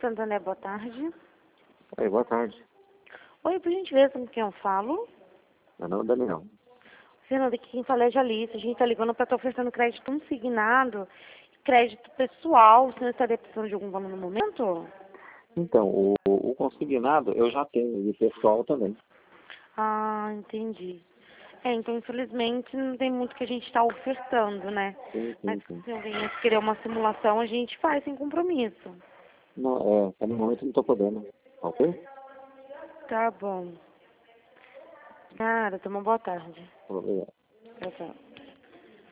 Santander, boa tarde. Oi, boa tarde. Oi, por gentileza, com quem eu falo? Meu nome é Daniel. Fernanda, aqui quem fala é Jalice. A gente tá ligando pra estar oferecendo crédito consignado, crédito pessoal. O senhor estaria precisando de algum valor no momento? Então, o consignado eu já tenho, e o pessoal também. Ah, entendi. Então, infelizmente, não tem muito que a gente está ofertando, né? Sim, Mas sim, sim. se alguém querer uma simulação, a gente faz sem compromisso. Não, no momento não estou podendo. Ok? Tá bom. Cara, tenha uma boa tarde. Obrigado. Tchau, tchau.